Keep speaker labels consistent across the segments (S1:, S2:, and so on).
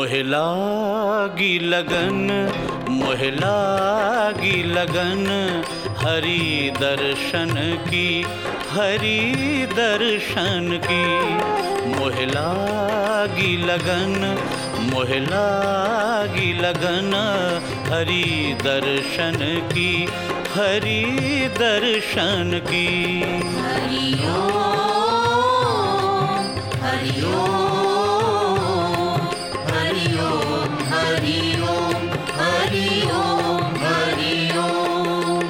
S1: मोहे लागी लगन, मोहे लागी लगन हरि दर्शन की, हरि दर्शन की। मोहे लागी लगन, मोहे लागी लगन हरि दर्शन की, हरि दर्शन की।
S2: हरि ओम, हरि ओम, हरि ओम, हरि ओम, हरि ओम, हरि ओम।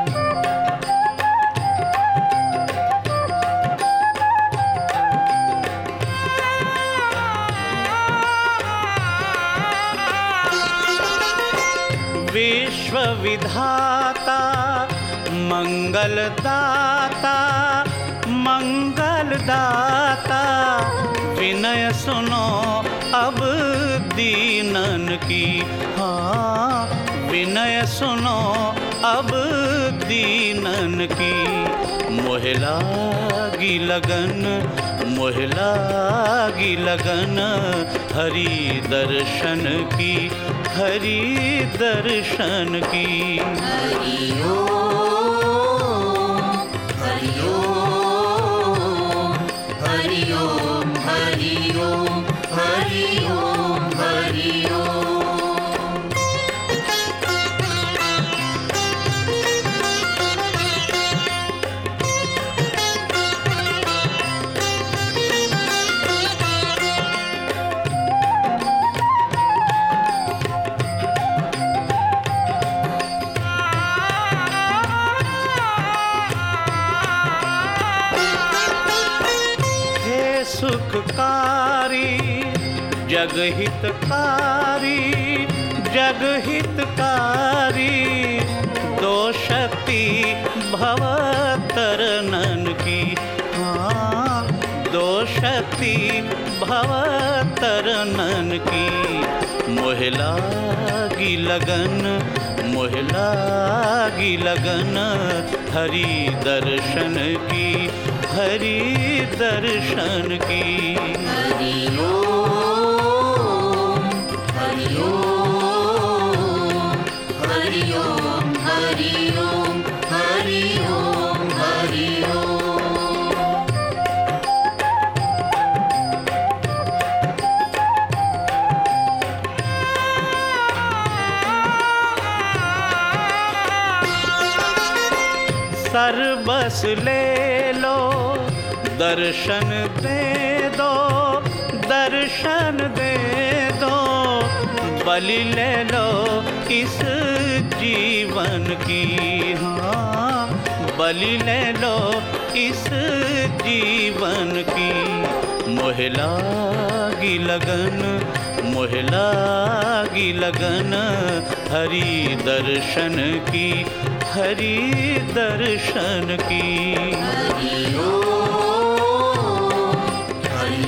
S1: विश्व विधाता मंगलदाता, मंगलदाता विनय सुनो अब दीनन की। हाँ, विनय सुनो अब दीनन की। मोहे लागी लगन, मोहे लागी लगन हरि दर्शन की, हरि दर्शन की।
S2: हरि ओम, हरि ओम, हरि ओम, हरि ओम, हरि ओम, हरि ओम।
S1: सुखकारी जगहितकारी, जगहितकारी दो शक्ति भवतरनन की। हाँ, दो शक्ति भवतरनन की। मोहे लागी लगन, मोहे लागी लगन हरि दर्शन की, हरि दर्शन की।
S2: हरि ओम, हरि ओम, हरि ओम, हरि ओम, हरि ओम, हरि ओम।
S1: सर्वस ले लो दर्शन दे दो, दर्शन दे दो। बलि ले लो इस जीवन की। हाँ, बलि ले लो इस जीवन की। मोहे लागी लगन, मोहे लागी लगन हरि दर्शन की, हरि दर्शन की।
S2: हरि ओम, हरि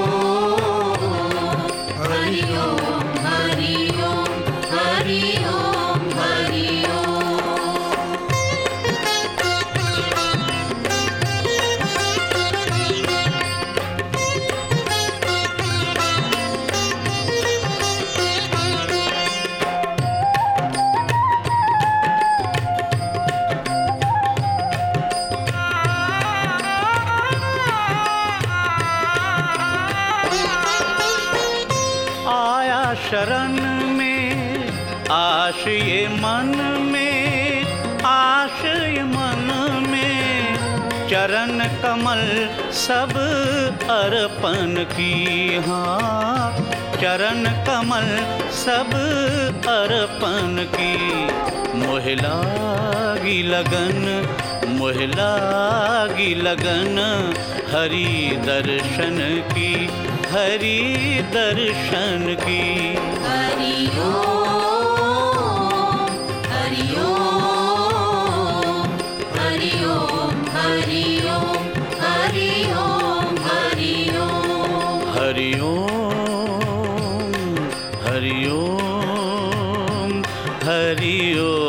S2: ओम, हरि ओम, हरि ओम, हरि ओम, हरि ओम।
S1: शरण में आश ये मन में, आश ये मन में चरण कमल सब अर्पण की। हाँ, चरण कमल सब अर्पण की। मोहे लागी लगन, मोहे लागी लगन हरि दर्शन की, हरि दर्शन की।
S2: हरि ओम, हरि ओम, हरि ओम, हरि ओम, हरि ओम, हरि ओम।
S1: हरि ओम, हरि ओम, हरि ओम।